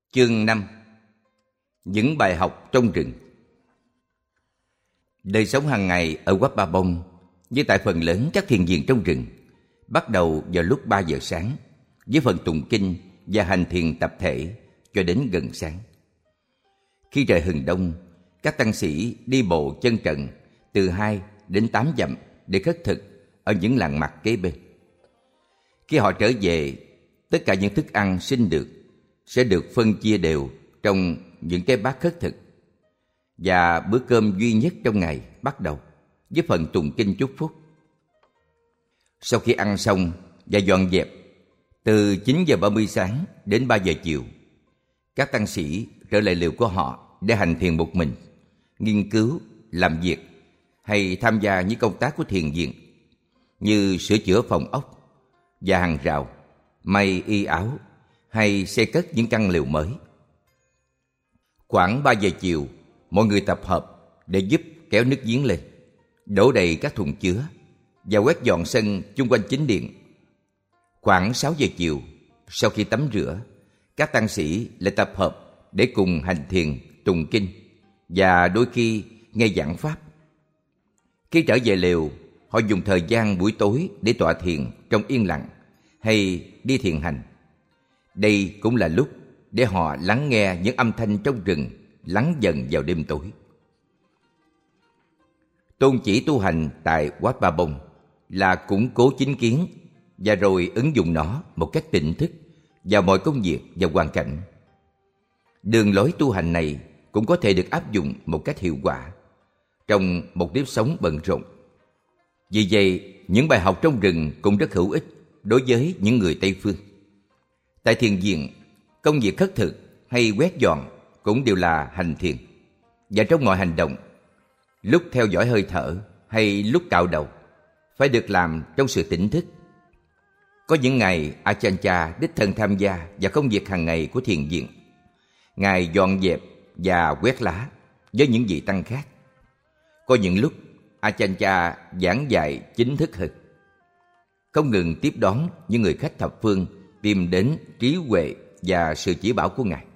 Chương 5. Những bài học trong rừng. Đời sống hàng ngày ở Wat Pa Bong, như tại phần lớn các thiền viện trong rừng, bắt đầu vào lúc 3 giờ sáng với phần tụng kinh và hành thiền tập thể cho đến gần sáng. Khi trời hừng đông, các tăng sĩ đi bộ chân trần từ 2 đến 8 dặm để khất thực ở những làng mạc kế bên. Khi họ trở về, tất cả những thức ăn sinh được sẽ được phân chia đều trong những cái bát khất thực, và bữa cơm duy nhất trong ngày bắt đầu với phần tụng kinh chúc phúc. Sau khi ăn xong và dọn dẹp, từ 9 giờ 30 sáng đến 3 giờ chiều, các tăng sĩ trở lại lều của họ để hành thiền một mình, nghiên cứu, làm việc hay tham gia những công tác của thiền viện như sửa chữa phòng ốc và hàng rào, may y áo hay xây cất những căn lều mới. Khoảng 3 giờ chiều, mọi người tập hợp để giúp kéo nước giếng lên, đổ đầy các thùng chứa và quét dọn sân chung quanh chính điện. Khoảng 6 giờ chiều, sau khi tắm rửa, các tăng sĩ lại tập hợp để cùng hành thiền, tụng kinh và đôi khi nghe giảng pháp. Khi trở về lều, họ dùng thời gian buổi tối để tọa thiền trong yên lặng hay đi thiền hành. Đây cũng là lúc để họ lắng nghe những âm thanh trong rừng lắng dần vào đêm tối. Tôn chỉ tu hành tại Wat Pa Bong là củng cố chính kiến và rồi ứng dụng nó một cách tỉnh thức vào mọi công việc và hoàn cảnh. Đường lối tu hành này cũng có thể được áp dụng một cách hiệu quả trong một nếp sống bận rộn. Vì vậy, những bài học trong rừng cũng rất hữu ích đối với những người Tây Phương. Tại thiền viện, công việc khất thực hay quét dọn cũng đều là hành thiền. Và trong mọi hành động, lúc theo dõi hơi thở hay lúc cạo đầu, phải được làm trong sự tỉnh thức. Có những ngày Ajahn Chah đích thân tham gia vào công việc hàng ngày của thiền viện. Ngài dọn dẹp và quét lá với những vị tăng khác. Có những lúc Ajahn Chah giảng dạy chính thức hơn, không ngừng tiếp đón những người khách thập phương tìm đến trí huệ và sự chỉ bảo của Ngài.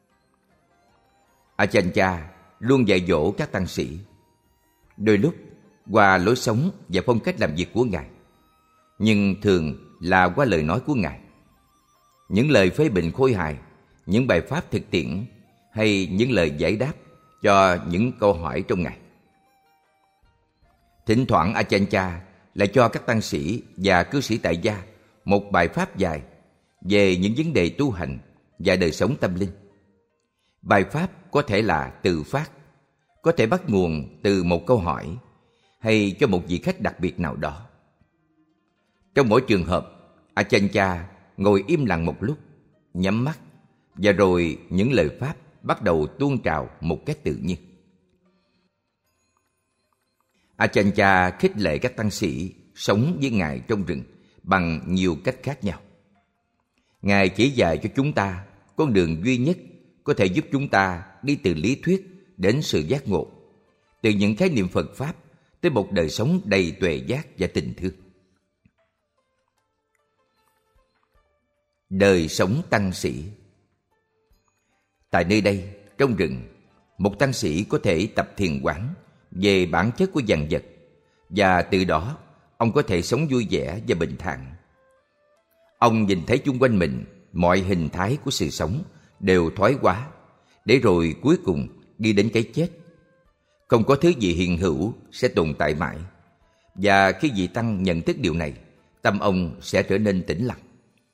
Ajahn Chah luôn dạy dỗ các tăng sĩ, đôi lúc qua lối sống và phong cách làm việc của Ngài, nhưng thường là qua lời nói của Ngài. Những lời phê bình khôi hài, những bài pháp thực tiễn hay những lời giải đáp cho những câu hỏi trong Ngài. Thỉnh thoảng Ajahn Chah lại cho các tăng sĩ và cư sĩ tại gia một bài pháp dài về những vấn đề tu hành và đời sống tâm linh. Bài pháp có thể là tự phát, có thể bắt nguồn từ một câu hỏi hay cho một vị khách đặc biệt nào đó. Trong mỗi trường hợp, Ajahn Chah ngồi im lặng một lúc, nhắm mắt, và rồi những lời pháp bắt đầu tuôn trào một cách tự nhiên. Ajahn Chah khích lệ các tăng sĩ sống với Ngài trong rừng bằng nhiều cách khác nhau. Ngài chỉ dạy cho chúng ta con đường duy nhất có thể giúp chúng ta đi từ lý thuyết đến sự giác ngộ, từ những khái niệm Phật Pháp tới một đời sống đầy tuệ giác và tình thương. Đời sống tăng sĩ. Tại nơi đây, trong rừng, một tăng sĩ có thể tập thiền quán về bản chất của vạn vật, và từ đó ông có thể sống vui vẻ và bình thản. Ông nhìn thấy chung quanh mình mọi hình thái của sự sống đều thoái hóa, để rồi cuối cùng đi đến cái chết. Không có thứ gì hiện hữu sẽ tồn tại mãi, và khi vị tăng nhận thức điều này, tâm ông sẽ trở nên tĩnh lặng.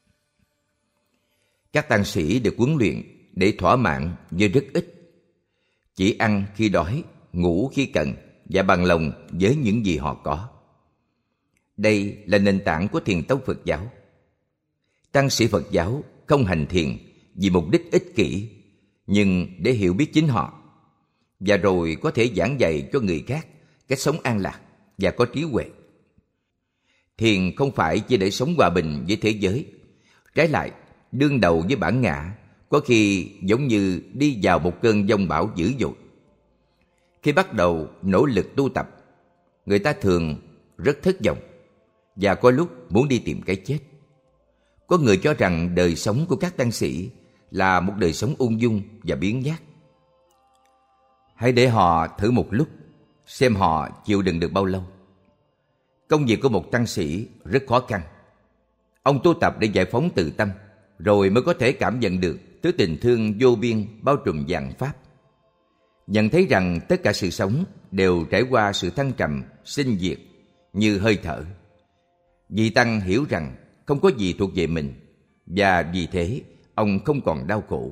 Các tăng sĩ được huấn luyện để thỏa mãn với rất ít, chỉ ăn khi đói, ngủ khi cần và bằng lòng với những gì họ có. Đây là nền tảng của thiền tông Phật giáo. Tăng sĩ Phật giáo không hành thiền vì mục đích ích kỷ, nhưng để hiểu biết chính họ, và rồi có thể giảng dạy cho người khác cách sống an lạc và có trí huệ. Thiền không phải chỉ để sống hòa bình với thế giới, trái lại, đương đầu với bản ngã có khi giống như đi vào một cơn giông bão dữ dội. Khi bắt đầu nỗ lực tu tập, người ta thường rất thất vọng và có lúc muốn đi tìm cái chết. Có người cho rằng đời sống của các tăng sĩ là một đời sống ung dung và biếng nhác. Hãy để họ thử một lúc, xem họ chịu đựng được bao lâu. Công việc của một tăng sĩ rất khó khăn. Ông tu tập để giải phóng tự tâm, rồi mới có thể cảm nhận được thứ tình thương vô biên bao trùm vạn pháp. Nhận thấy rằng tất cả sự sống đều trải qua sự thăng trầm, sinh diệt như hơi thở. Vị tăng hiểu rằng không có gì thuộc về mình, và vì thế ông không còn đau khổ.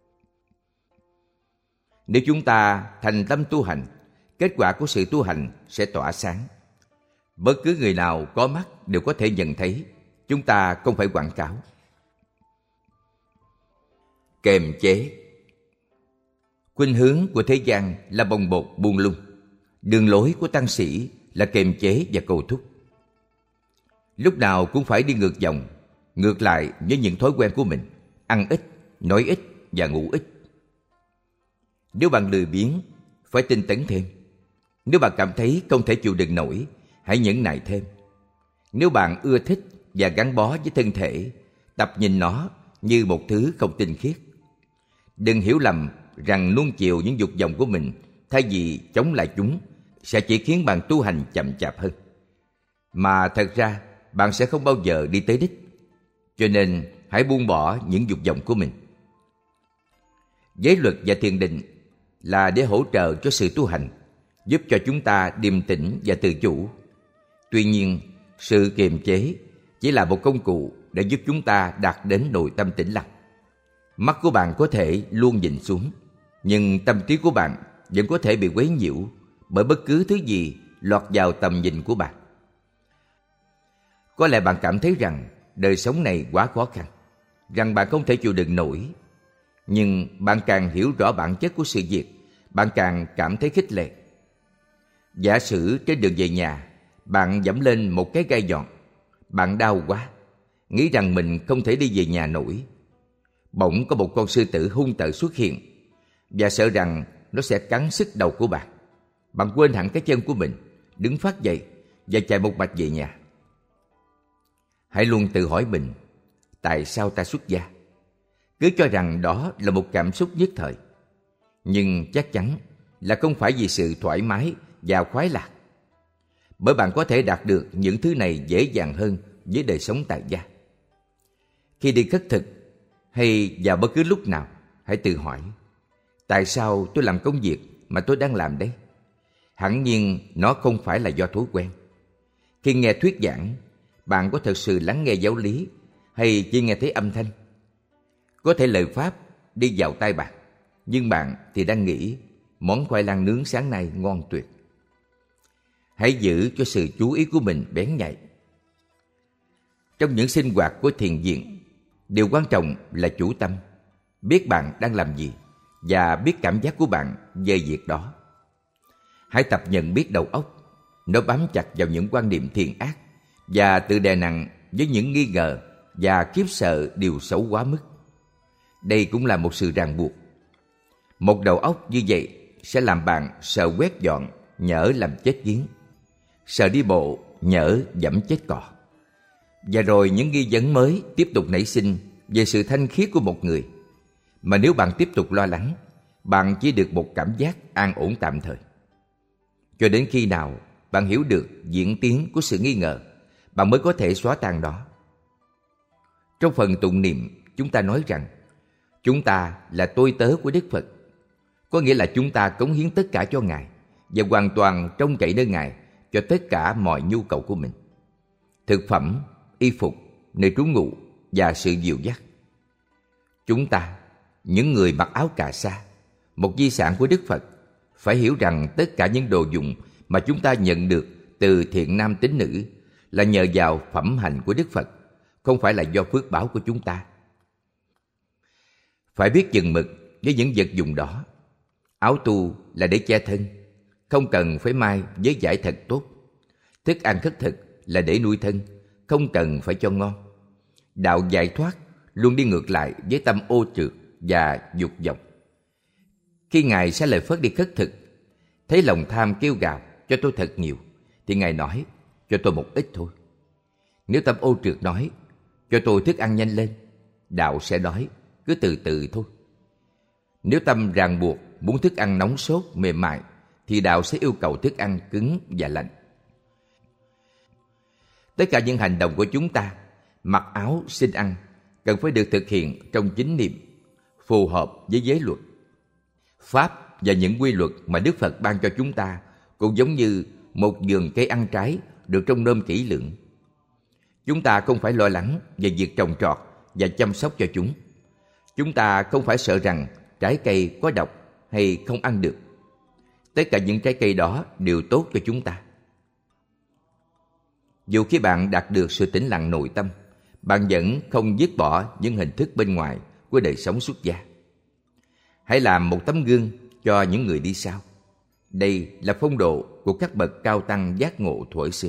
Nếu chúng ta thành tâm tu hành, kết quả của sự tu hành sẽ tỏa sáng. Bất cứ người nào có mắt đều có thể nhận thấy. Chúng ta không phải quảng cáo. Kềm chế. Khuynh hướng của thế gian là bồng bột buông lung. Đường lối của tăng sĩ là kềm chế và cầu thúc. Lúc nào cũng phải đi ngược dòng, ngược lại với những thói quen của mình, ăn ít, nói ít và ngủ ít. Nếu bạn lười biếng, phải tinh tấn thêm. Nếu bạn cảm thấy không thể chịu đựng nổi, hãy nhẫn nại thêm. Nếu bạn ưa thích và gắn bó với thân thể, tập nhìn nó như một thứ không tinh khiết. Đừng hiểu lầm rằng nuông chiều những dục vọng của mình thay vì chống lại chúng sẽ chỉ khiến bạn tu hành chậm chạp hơn. Mà thật ra bạn sẽ không bao giờ đi tới đích. Cho nên hãy buông bỏ những dục vọng của mình. Giới luật và thiền định là để hỗ trợ cho sự tu hành, giúp cho chúng ta điềm tĩnh và tự chủ. Tuy nhiên, sự kiềm chế chỉ là một công cụ để giúp chúng ta đạt đến nội tâm tĩnh lặng. Mắt của bạn có thể luôn nhìn xuống, nhưng tâm trí của bạn vẫn có thể bị quấy nhiễu bởi bất cứ thứ gì lọt vào tầm nhìn của bạn. Có lẽ bạn cảm thấy rằng đời sống này quá khó khăn, rằng bạn không thể chịu đựng nổi. Nhưng bạn càng hiểu rõ bản chất của sự việc, bạn càng cảm thấy khích lệ. Giả sử trên đường về nhà, bạn dẫm lên một cái gai nhọn. Bạn đau quá, nghĩ rằng mình không thể đi về nhà nổi. Bỗng có một con sư tử hung tợn xuất hiện và sợ rằng nó sẽ cắn xứt đầu của bạn. Bạn quên hẳn cái chân của mình, đứng phát dậy và chạy một mạch về nhà. Hãy luôn tự hỏi mình, tại sao ta xuất gia? Cứ cho rằng đó là một cảm xúc nhất thời. Nhưng chắc chắn là không phải vì sự thoải mái và khoái lạc. Bởi bạn có thể đạt được những thứ này dễ dàng hơn với đời sống tại gia. Khi đi khất thực hay vào bất cứ lúc nào, hãy tự hỏi, tại sao tôi làm công việc mà tôi đang làm đấy? Hẳn nhiên nó không phải là do thói quen. Khi nghe thuyết giảng, bạn có thật sự lắng nghe giáo lý hay chỉ nghe thấy âm thanh? Có thể lời pháp đi vào tai bạn, nhưng bạn thì đang nghĩ món khoai lang nướng sáng nay ngon tuyệt. Hãy giữ cho sự chú ý của mình bén nhạy. Trong những sinh hoạt của thiền viện, điều quan trọng là chủ tâm, biết bạn đang làm gì và biết cảm giác của bạn về việc đó. Hãy tập nhận biết đầu óc. Nó bám chặt vào những quan niệm thiện ác và tự đè nặng với những nghi ngờ và khiếp sợ điều xấu quá mức. Đây cũng là một sự ràng buộc. Một đầu óc như vậy sẽ làm bạn sợ quét dọn, nhỡ làm chết giếng, sợ đi bộ, nhỡ dẫm chết cỏ. Và rồi những nghi vấn mới tiếp tục nảy sinh về sự thanh khiết của một người. Mà nếu bạn tiếp tục lo lắng, bạn chỉ được một cảm giác an ổn tạm thời. Cho đến khi nào bạn hiểu được diễn tiến của sự nghi ngờ, bạn mới có thể xóa tan đó. Trong phần tụng niệm, chúng ta nói rằng chúng ta là tôi tớ của Đức Phật. Có nghĩa là chúng ta cống hiến tất cả cho Ngài và hoàn toàn trông cậy nơi Ngài cho tất cả mọi nhu cầu của mình. Thực phẩm, y phục, nơi trú ngụ và sự dìu dắt. Chúng ta, những người mặc áo cà sa, một di sản của Đức Phật, phải hiểu rằng tất cả những đồ dùng mà chúng ta nhận được từ thiện nam tín nữ là nhờ vào phẩm hạnh của Đức Phật, không phải là do phước báo của chúng ta. Phải biết chừng mực với những vật dụng đó. Áo tu là để che thân, không cần phải may với vải thật tốt. Thức ăn khất thực là để nuôi thân, không cần phải cho ngon. Đạo giải thoát luôn đi ngược lại với tâm ô trượt và dục vọng. Khi Ngài sai lời Phất đi khất thực, thấy lòng tham kêu gào cho tôi thật nhiều, thì Ngài nói cho tôi một ít thôi. Nếu tâm ô trượt nói cho tôi thức ăn nhanh lên, đạo sẽ nói cứ từ từ thôi. Nếu tâm ràng buộc muốn thức ăn nóng sốt, mềm mại, thì đạo sẽ yêu cầu thức ăn cứng và lạnh. Tất cả những hành động của chúng ta, mặc áo, xin ăn, cần phải được thực hiện trong chánh niệm, phù hợp với giới luật. Pháp và những quy luật mà Đức Phật ban cho chúng ta cũng giống như một vườn cây ăn trái được trông nom kỹ lưỡng. Chúng ta không phải lo lắng về việc trồng trọt và chăm sóc cho chúng. Chúng ta không phải sợ rằng trái cây có độc hay không ăn được. Tất cả những trái cây đó đều tốt cho chúng ta. Dù khi bạn đạt được sự tĩnh lặng nội tâm, bạn vẫn không dứt bỏ những hình thức bên ngoài của đời sống xuất gia. Hãy làm một tấm gương cho những người đi sau. Đây là phong độ của các bậc cao tăng giác ngộ thuở xưa.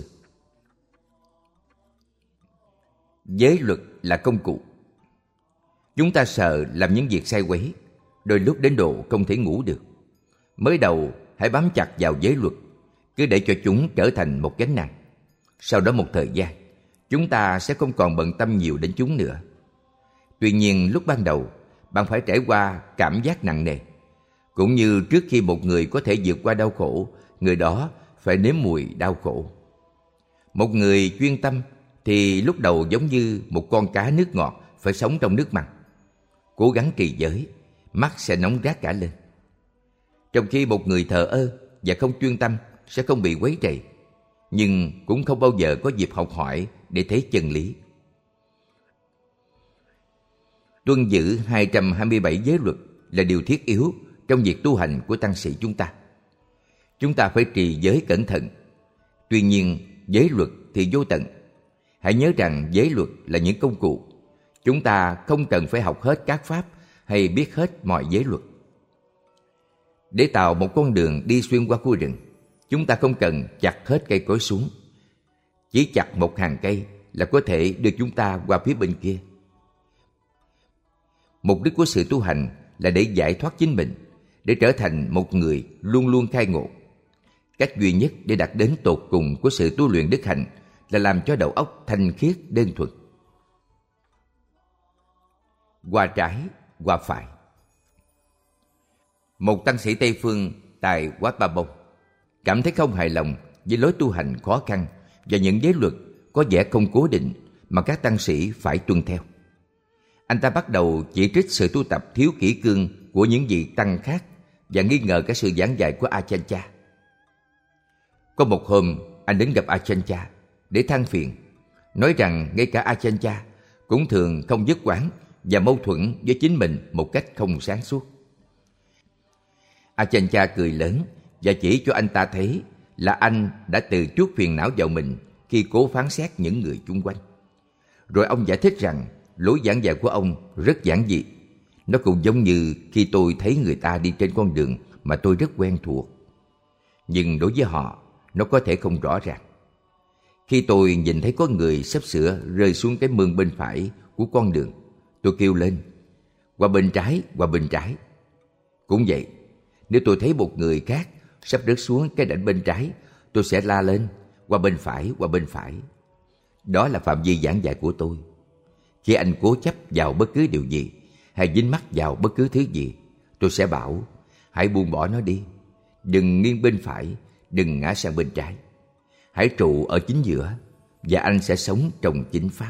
Giới luật là công cụ. Chúng ta sợ làm những việc sai quấy, đôi lúc đến độ không thể ngủ được. Mới đầu hãy bám chặt vào giới luật, cứ để cho chúng trở thành một gánh nặng. Sau đó một thời gian, chúng ta sẽ không còn bận tâm nhiều đến chúng nữa. Tuy nhiên lúc ban đầu, bạn phải trải qua cảm giác nặng nề. Cũng như trước khi một người có thể vượt qua đau khổ, người đó phải nếm mùi đau khổ. Một người chuyên tâm thì lúc đầu giống như một con cá nước ngọt phải sống trong nước mặn. Cố gắng trì giới, mắt sẽ nóng rát cả lên. Trong khi một người thờ ơ và không chuyên tâm sẽ không bị quấy rầy, nhưng cũng không bao giờ có dịp học hỏi để thấy chân lý. Tuân giữ 227 giới luật là điều thiết yếu trong việc tu hành của tăng sĩ chúng ta. Chúng ta phải trì giới cẩn thận. Tuy nhiên, giới luật thì vô tận. Hãy nhớ rằng giới luật là những công cụ. Chúng ta không cần phải học hết các pháp hay biết hết mọi giới luật. Để tạo một con đường đi xuyên qua khu rừng, chúng ta không cần chặt hết cây cối xuống. Chỉ chặt một hàng cây là có thể đưa chúng ta qua phía bên kia. Mục đích của sự tu hành là để giải thoát chính mình, để trở thành một người luôn luôn khai ngộ. Cách duy nhất để đạt đến tột cùng của sự tu luyện đức hạnh là làm cho đầu óc thanh khiết đơn thuần. Qua trái, qua phải. Một tăng sĩ Tây Phương tại Wat Ba Bông cảm thấy không hài lòng với lối tu hành khó khăn và những giới luật có vẻ không cố định mà các tăng sĩ phải tuân theo. Anh ta bắt đầu chỉ trích sự tu tập thiếu kỷ cương của những vị tăng khác và nghi ngờ cả sự giảng dạy của Ajahn Chah. Có một hôm, anh đến gặp Ajahn Chah để than phiền, nói rằng ngay cả Ajahn Chah cũng thường không nhất quán và mâu thuẫn với chính mình một cách không sáng suốt. Ajahn Chah cười lớn và chỉ cho anh ta thấy là anh đã tự chuốc phiền não vào mình khi cố phán xét những người chung quanh. Rồi ông giải thích rằng lối giảng dạy của ông rất giản dị. Nó cũng giống như khi tôi thấy người ta đi trên con đường mà tôi rất quen thuộc. Nhưng đối với họ, nó có thể không rõ ràng. Khi tôi nhìn thấy có người sắp sửa rơi xuống cái mương bên phải của con đường, tôi kêu lên, qua bên trái, qua bên trái. Cũng vậy, nếu tôi thấy một người khác sắp rớt xuống cái rãnh bên trái, tôi sẽ la lên, qua bên phải, qua bên phải. Đó là phạm vi giảng dạy của tôi. Khi anh cố chấp vào bất cứ điều gì, hay dính mắc vào bất cứ thứ gì, tôi sẽ bảo, hãy buông bỏ nó đi. Đừng nghiêng bên phải, đừng ngã sang bên trái. Hãy trụ ở chính giữa, và anh sẽ sống trong chính pháp.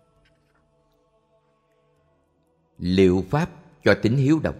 Liệu pháp cho tính hiếu động.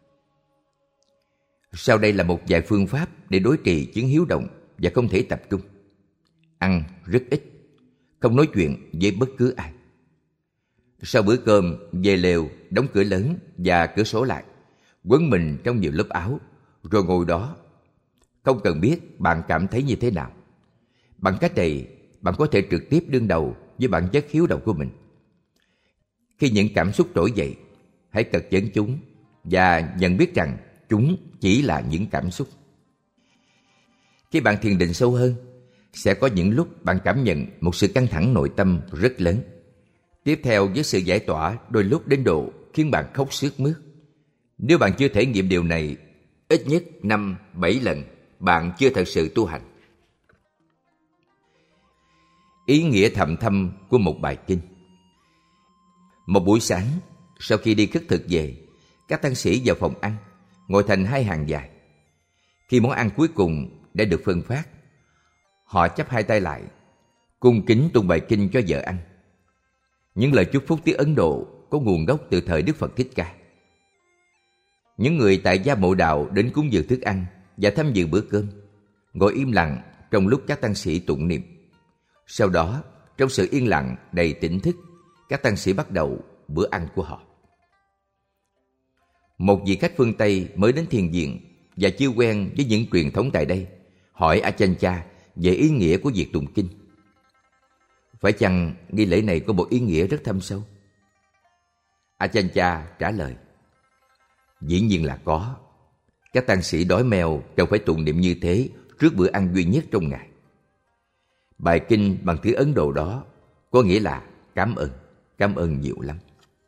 Sau đây là một vài phương pháp để đối trị chứng hiếu động và không thể tập trung. Ăn rất ít, không nói chuyện với bất cứ ai. Sau bữa cơm, về lều, đóng cửa lớn và cửa sổ lại, quấn mình trong nhiều lớp áo, rồi ngồi đó. Không cần biết bạn cảm thấy như thế nào. Bằng cách này, bạn có thể trực tiếp đương đầu với bản chất hiếu động của mình. Khi những cảm xúc trỗi dậy, hãy cật vấn chúng và nhận biết rằng chúng chỉ là những cảm xúc. Khi bạn thiền định sâu hơn, sẽ có những lúc bạn cảm nhận một sự căng thẳng nội tâm rất lớn. Tiếp theo với sự giải tỏa đôi lúc đến độ khiến bạn khóc sướt mướt. Nếu bạn chưa thể nghiệm điều này ít nhất 5-7 lần, bạn chưa thật sự tu hành. Ý nghĩa thầm thâm của một bài kinh. Một buổi sáng, Sau khi đi khất thực về, các tăng sĩ vào phòng ăn, ngồi thành hai hàng dài. Khi món ăn cuối cùng đã được phân phát, họ chắp hai tay lại, cung kính tụng bài kinh cho vợ ăn. Những lời chúc phúc tiếng Ấn Độ có nguồn gốc từ thời Đức Phật Thích Ca. Những người tại gia mộ đạo đến cúng dường thức ăn và tham dự bữa cơm, ngồi im lặng trong lúc các tăng sĩ tụng niệm. Sau đó, trong sự yên lặng đầy tỉnh thức, các tăng sĩ bắt đầu bữa ăn của họ. Một vị khách phương Tây mới đến thiền viện và chưa quen với những truyền thống tại đây, hỏi Ajahn Chah về ý nghĩa của việc tụng kinh. Phải chăng nghi lễ này có một ý nghĩa rất thâm sâu? Ajahn Chah trả lời: dĩ nhiên là có. Các tăng sĩ đói meo cần phải tụng niệm như thế trước bữa ăn duy nhất trong ngày. Bài kinh bằng tiếng Ấn Độ đó có nghĩa là cảm ơn nhiều lắm.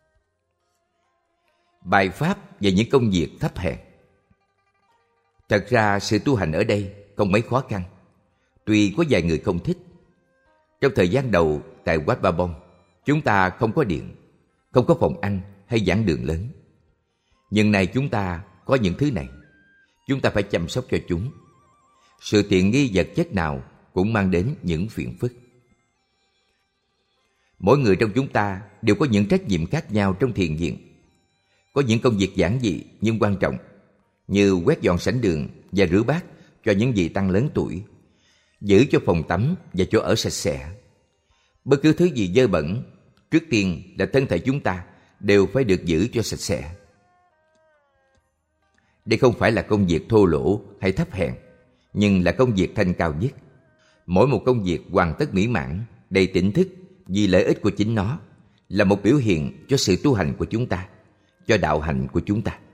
Bài pháp về những công việc thấp hèn. Thật ra sự tu hành ở đây không mấy khó khăn, tuy có vài người không thích. Trong thời gian đầu tại Wat Ba Bông, chúng ta không có điện, không có phòng ăn hay giảng đường lớn. Nhưng nay chúng ta có những thứ này, chúng ta phải chăm sóc cho chúng. Sự tiện nghi vật chất nào cũng mang đến những phiền phức. Mỗi người trong chúng ta đều có những trách nhiệm khác nhau trong thiền viện. Có những công việc giản dị nhưng quan trọng, như quét dọn sảnh đường và rửa bát cho những vị tăng lớn tuổi, giữ cho phòng tắm và chỗ ở sạch sẽ. Bất cứ thứ gì dơ bẩn, trước tiên là thân thể chúng ta đều phải được giữ cho sạch sẽ. Đây không phải là công việc thô lỗ hay thấp hèn, nhưng là công việc thanh cao nhất. Mỗi một công việc hoàn tất mỹ mãn, đầy tỉnh thức vì lợi ích của chính nó, là một biểu hiện cho sự tu hành của chúng ta, cho đạo hạnh của chúng ta.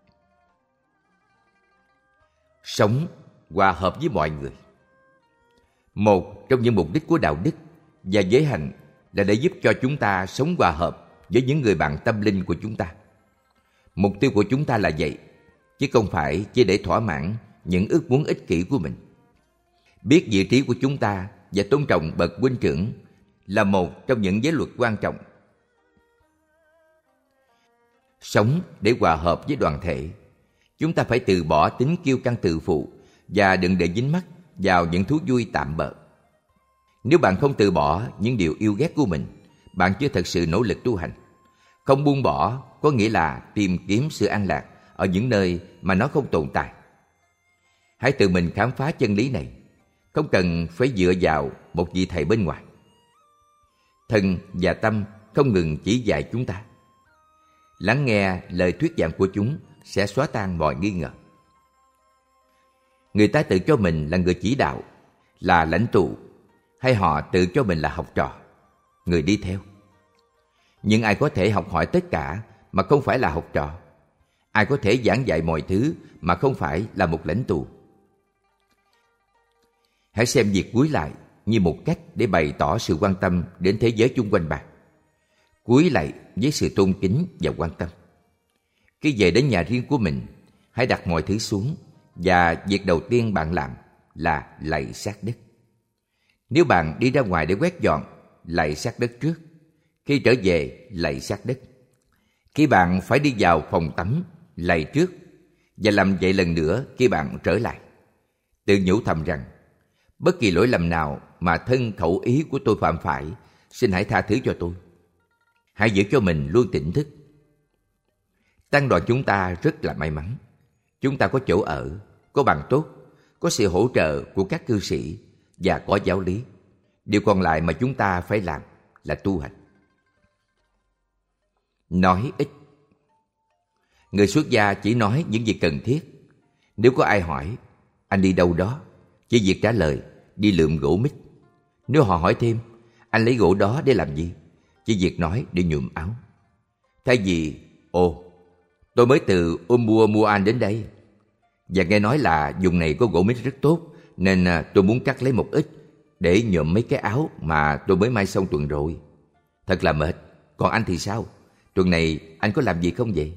Sống hòa hợp với mọi người. Một trong những mục đích của đạo đức và giới hạnh là để giúp cho chúng ta sống hòa hợp với những người bạn tâm linh của chúng ta. Mục tiêu của chúng ta là vậy, chứ không phải chỉ để thỏa mãn những ước muốn ích kỷ của mình. Biết vị trí của chúng ta và tôn trọng bậc huynh trưởng là một trong những giới luật quan trọng. Sống để hòa hợp với đoàn thể, chúng ta phải từ bỏ tính kiêu căng tự phụ và đừng để dính mắc vào những thú vui tạm bợ. Nếu bạn không từ bỏ những điều yêu ghét của mình, bạn chưa thật sự nỗ lực tu hành. Không buông bỏ có nghĩa là tìm kiếm sự an lạc ở những nơi mà nó không tồn tại. Hãy tự mình khám phá chân lý này, không cần phải dựa vào một vị thầy bên ngoài. Thân và tâm không ngừng chỉ dạy chúng ta. Lắng nghe lời thuyết giảng của chúng sẽ xóa tan mọi nghi ngờ. Người ta tự cho mình là người chỉ đạo, là lãnh tụ, hay họ tự cho mình là học trò, người đi theo. Nhưng ai có thể học hỏi tất cả mà không phải là học trò? Ai có thể giảng dạy mọi thứ mà không phải là một lãnh tụ? Hãy xem việc cúi lại như một cách để bày tỏ sự quan tâm đến thế giới chung quanh bạn. Cúi lại với sự tôn kính và quan tâm. Khi về đến nhà riêng của mình, hãy đặt mọi thứ xuống và việc đầu tiên bạn làm là lạy sát đất. Nếu bạn đi ra ngoài để quét dọn, lạy sát đất trước. Khi trở về, lạy sát đất. Khi bạn phải đi vào phòng tắm, lạy trước, và làm vậy lần nữa khi bạn trở lại. Tự nhủ thầm rằng, bất kỳ lỗi lầm nào mà thân khẩu ý của tôi phạm phải, xin hãy tha thứ cho tôi. Hãy giữ cho mình luôn tỉnh thức. Tăng đoàn chúng ta rất là may mắn. Chúng ta có chỗ ở, có bằng tốt, có sự hỗ trợ của các cư sĩ và có giáo lý. Điều còn lại mà chúng ta phải làm là tu hành. Nói ít. Người xuất gia chỉ nói những việc cần thiết. Nếu có ai hỏi, anh đi đâu đó, chỉ việc trả lời, đi lượm gỗ mít. Nếu họ hỏi thêm, anh lấy gỗ đó để làm gì? Chỉ việc nói để nhuộm áo. Thay vì, tôi mới từ Umbuamuan đến đây, và nghe nói là vùng này có gỗ mít rất tốt, nên tôi muốn cắt lấy một ít để nhuộm mấy cái áo mà tôi mới may xong tuần rồi. Thật là mệt. Còn anh thì sao? Tuần này anh có làm gì không vậy?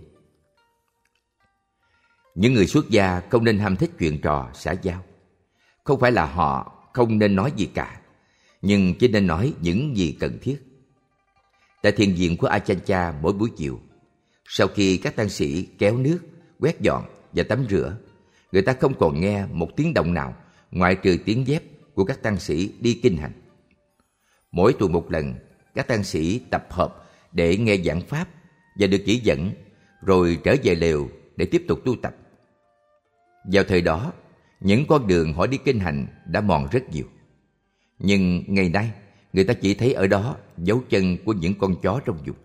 Những người xuất gia không nên ham thích chuyện trò xã giao. Không phải là họ không nên nói gì cả, nhưng chỉ nên nói những gì cần thiết. Tại thiền viện của Ajahn Chah mỗi buổi chiều, Sau khi các tăng sĩ kéo nước, quét dọn và tắm rửa, người ta không còn nghe một tiếng động nào ngoại trừ tiếng dép của các tăng sĩ đi kinh hành. Mỗi tuần một lần, các tăng sĩ tập hợp để nghe giảng pháp và được chỉ dẫn, rồi trở về lều để tiếp tục tu tập. Vào thời đó, những con đường họ đi kinh hành đã mòn rất nhiều. Nhưng ngày nay, người ta chỉ thấy ở đó dấu chân của những con chó trong vùng.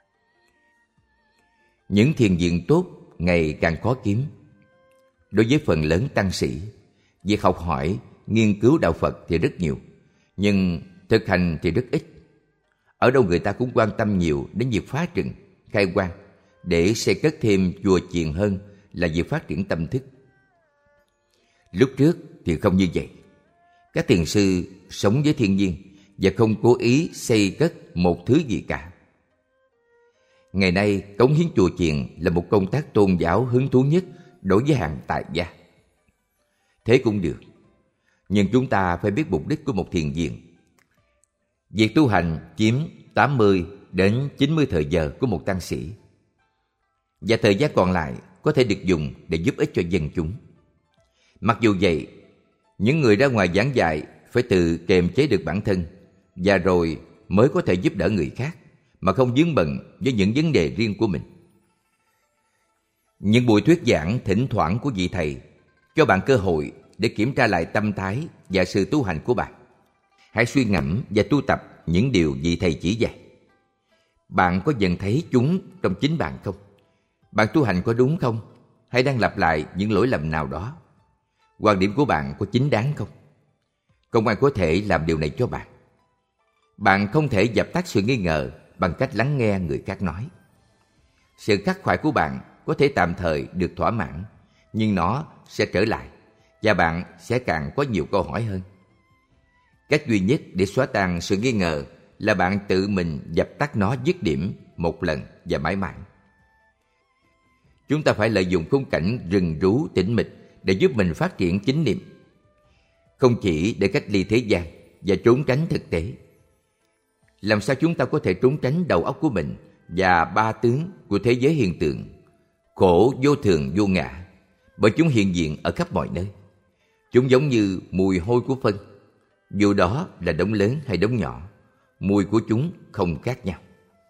Những thiền viện tốt ngày càng khó kiếm. Đối với phần lớn tăng sĩ, việc học hỏi, nghiên cứu đạo Phật thì rất nhiều, nhưng thực hành thì rất ít. Ở đâu người ta cũng quan tâm nhiều đến việc phá rừng, khai quang, để xây cất thêm chùa chiền hơn là việc phát triển tâm thức. Lúc trước thì không như vậy. Các thiền sư sống với thiên nhiên và không cố ý xây cất một thứ gì cả. Ngày nay, cống hiến chùa chiền là một công tác tôn giáo hứng thú nhất đối với hàng tại gia. Thế cũng được, nhưng chúng ta phải biết mục đích của một thiền viện. Việc tu hành chiếm 80 đến 90 thời giờ của một tăng sĩ, và thời gian còn lại có thể được dùng để giúp ích cho dân chúng. Mặc dù vậy, những người ra ngoài giảng dạy phải tự kiềm chế được bản thân, và rồi mới có thể giúp đỡ người khác mà không vướng bận với những vấn đề riêng của mình. Những buổi thuyết giảng thỉnh thoảng của vị thầy cho bạn cơ hội để kiểm tra lại tâm thái và sự tu hành của bạn. Hãy suy ngẫm và tu tập những điều vị thầy chỉ dạy. Bạn có dần thấy chúng trong chính bạn không? Bạn tu hành có đúng không? Hay đang lặp lại những lỗi lầm nào đó? Quan điểm của bạn có chính đáng không? Không ai có thể làm điều này cho bạn. Bạn không thể dập tắt sự nghi ngờ bằng cách lắng nghe người khác nói. Sự khắc khoải của bạn có thể tạm thời được thỏa mãn, nhưng nó sẽ trở lại, và bạn sẽ càng có nhiều câu hỏi hơn. Cách duy nhất để xóa tan sự nghi ngờ là bạn tự mình dập tắt nó dứt điểm một lần và mãi mãi. Chúng ta phải lợi dụng khung cảnh rừng rú tĩnh mịch để giúp mình phát triển chánh niệm, không chỉ để cách ly thế gian và trốn tránh thực tế. Làm sao chúng ta có thể trốn tránh đầu óc của mình và ba tướng của thế giới hiện tượng, khổ vô thường vô ngã, bởi chúng hiện diện ở khắp mọi nơi. Chúng giống như mùi hôi của phân, dù đó là đống lớn hay đống nhỏ, mùi của chúng không khác nhau.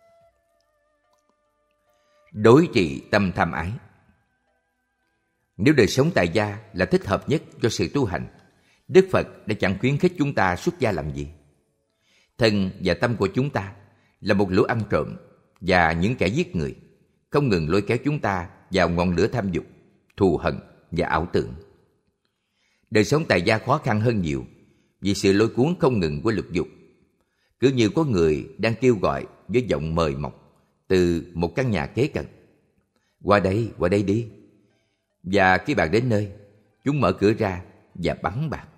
Đối trị tâm tham ái. Nếu đời sống tại gia là thích hợp nhất cho sự tu hành, Đức Phật đã chẳng khuyến khích chúng ta xuất gia làm gì. Thân và tâm của chúng ta là một lũ ăn trộm và những kẻ giết người, không ngừng lôi kéo chúng ta vào ngọn lửa tham dục, thù hận và ảo tưởng. Đời sống tại gia khó khăn hơn nhiều vì sự lôi cuốn không ngừng của lục dục. Cứ như có người đang kêu gọi với giọng mời mọc từ một căn nhà kế cận: qua đây đi. Và khi bạn đến nơi, chúng mở cửa ra và bắn bạn.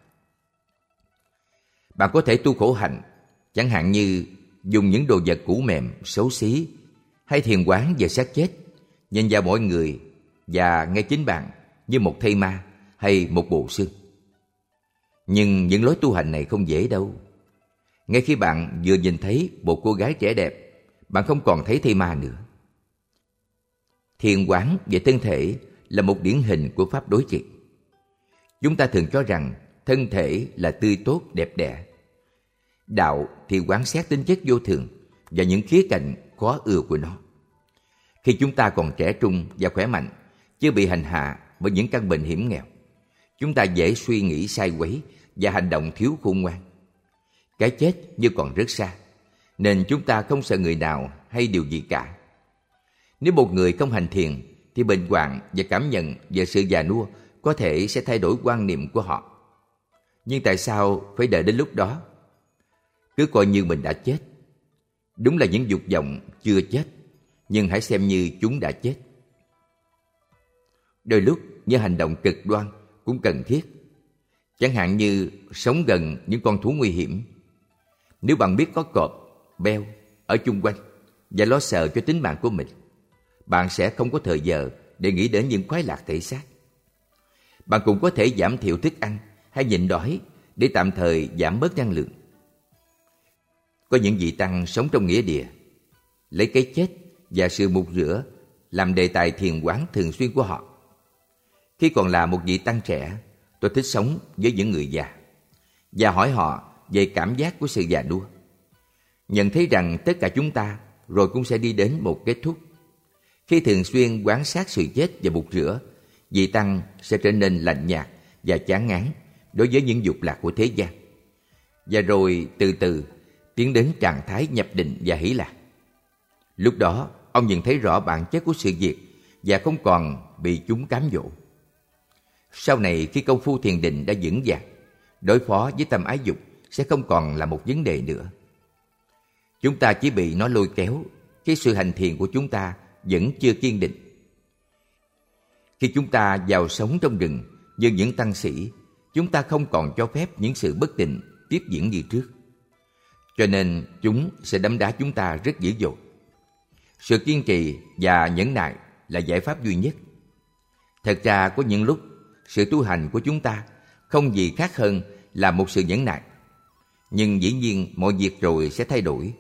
Bạn có thể tu khổ hạnh, chẳng hạn như dùng những đồ vật cũ mềm, xấu xí, hay thiền quán về xác chết, nhìn vào mọi người và ngay chính bạn như một thây ma hay một bộ xương. Nhưng những lối tu hành này không dễ đâu. Ngay khi bạn vừa nhìn thấy một cô gái trẻ đẹp, bạn không còn thấy thây ma nữa. Thiền quán về thân thể là một điển hình của pháp đối trị. Chúng ta thường cho rằng thân thể là tươi tốt, đẹp đẽ. Đạo thì quán xét tính chất vô thường và những khía cạnh khó ưa của nó. Khi chúng ta còn trẻ trung và khỏe mạnh, chưa bị hành hạ bởi những căn bệnh hiểm nghèo, chúng ta dễ suy nghĩ sai quấy và hành động thiếu khôn ngoan. Cái chết như còn rất xa, nên chúng ta không sợ người nào hay điều gì cả. Nếu một người không hành thiền, thì bệnh hoạn và cảm nhận về sự già nua có thể sẽ thay đổi quan niệm của họ. Nhưng tại sao phải đợi đến lúc đó? Cứ coi như mình đã chết. Đúng là những dục vọng chưa chết, nhưng hãy xem như chúng đã chết. Đôi lúc những hành động cực đoan cũng cần thiết. Chẳng hạn như sống gần những con thú nguy hiểm. Nếu bạn biết có cọp, beo ở chung quanh và lo sợ cho tính mạng của mình, bạn sẽ không có thời giờ để nghĩ đến những khoái lạc thể xác. Bạn cũng có thể giảm thiểu thức ăn hay nhịn đói để tạm thời giảm bớt năng lượng. Có những vị tăng sống trong nghĩa địa, lấy cái chết và sự mục rửa làm đề tài thiền quán thường xuyên của họ. Khi còn là một vị tăng trẻ, tôi thích sống với những người già và hỏi họ về cảm giác của sự già nua. Nhận thấy rằng tất cả chúng ta rồi cũng sẽ đi đến một kết thúc. Khi thường xuyên quan sát sự chết và bục rửa, vị tăng sẽ trở nên lạnh nhạt và chán ngán đối với những dục lạc của thế gian, và rồi từ từ tiến đến trạng thái nhập định và hỷ lạc. Lúc đó, ông nhận thấy rõ bản chất của sự việc và không còn bị chúng cám dỗ. Sau này, khi công phu thiền định đã vững vàng, đối phó với tâm ái dục sẽ không còn là một vấn đề nữa. Chúng ta chỉ bị nó lôi kéo khi sự hành thiền của chúng ta vẫn chưa kiên định. Khi chúng ta vào sống trong rừng như những tăng sĩ, chúng ta không còn cho phép những sự bất tịnh tiếp diễn như trước. Cho nên chúng sẽ đấm đá chúng ta rất dữ dội. Sự kiên trì và nhẫn nại là giải pháp duy nhất. Thật ra có những lúc sự tu hành của chúng ta không gì khác hơn là một sự nhẫn nại. Nhưng dĩ nhiên mọi việc rồi sẽ thay đổi.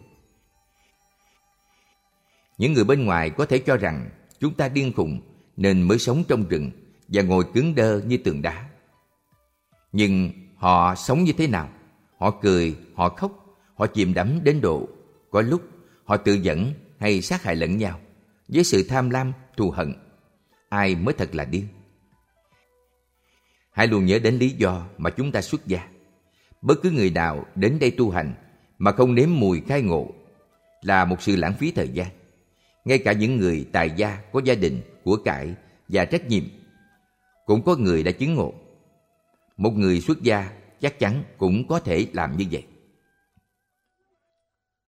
Những người bên ngoài có thể cho rằng chúng ta điên khùng nên mới sống trong rừng và ngồi cứng đơ như tường đá. Nhưng họ sống như thế nào? Họ cười, họ khóc, họ chìm đắm đến độ có lúc họ tự dẫn hay sát hại lẫn nhau với sự tham lam, thù hận. Ai mới thật là điên? Hãy luôn nhớ đến lý do mà chúng ta xuất gia. Bất cứ người nào đến đây tu hành mà không nếm mùi khai ngộ là một sự lãng phí thời gian. Ngay cả những người tài gia có gia đình, của cải và trách nhiệm cũng có người đã chứng ngộ. Một người xuất gia chắc chắn cũng có thể làm như vậy.